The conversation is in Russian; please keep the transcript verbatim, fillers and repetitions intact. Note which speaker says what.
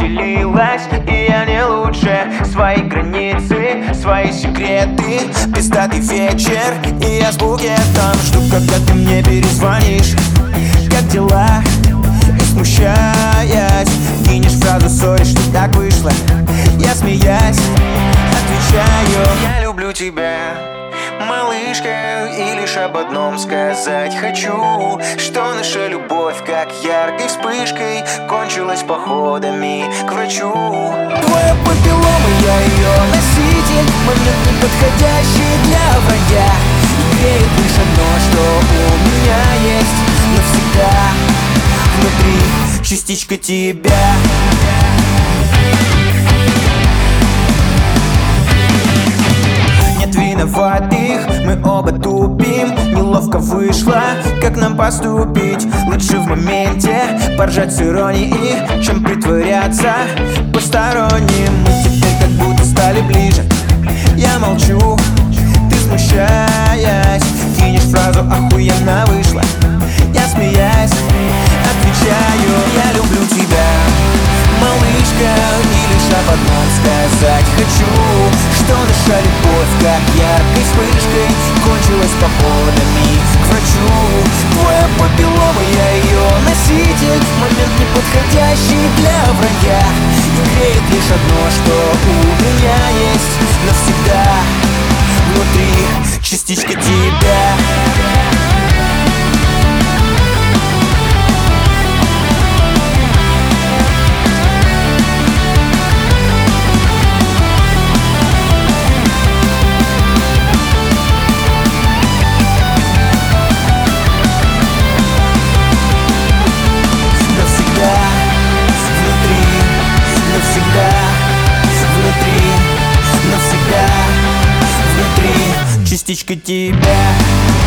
Speaker 1: поделилась, и я не лучше. Свои границы, свои секреты. Пиздатый вечер, и я с букетом жду, когда ты мне перезвонишь. Как дела? И смущаясь, кинешь фразу «сори, что так вышло». Я, смеясь, отвечаю: я люблю тебя, малышка, и лишь об одном сказать хочу, что наша любовь, как яркой вспышкой, кончилась походами к врачу. Твоя папиллома, я ее носитель, момент неподходящий для вранья. И греет лишь одно, что у меня есть навсегда внутри частичка тебя. Нет виноватых, мы оба тупим. Неловко вышло, как нам поступить. Лучше в моменте поржать с иронией, чем притворяться посторонним. Мы теперь как будто стали ближе. Я молчу, ты смущаясь, кинешь фразу «охуенно вышло». Я, смеясь, отвечаю: я люблю тебя, малышка, и лишь об одном сказать хочу, что наша любовь, как яркой вспышкой, кончилась походами к врачу. Твоя папиллома, я ее носитель, момент неподходящий для вранья. И греет лишь одно, что у меня есть навсегда внутри частичка тебя. Частичка тебя.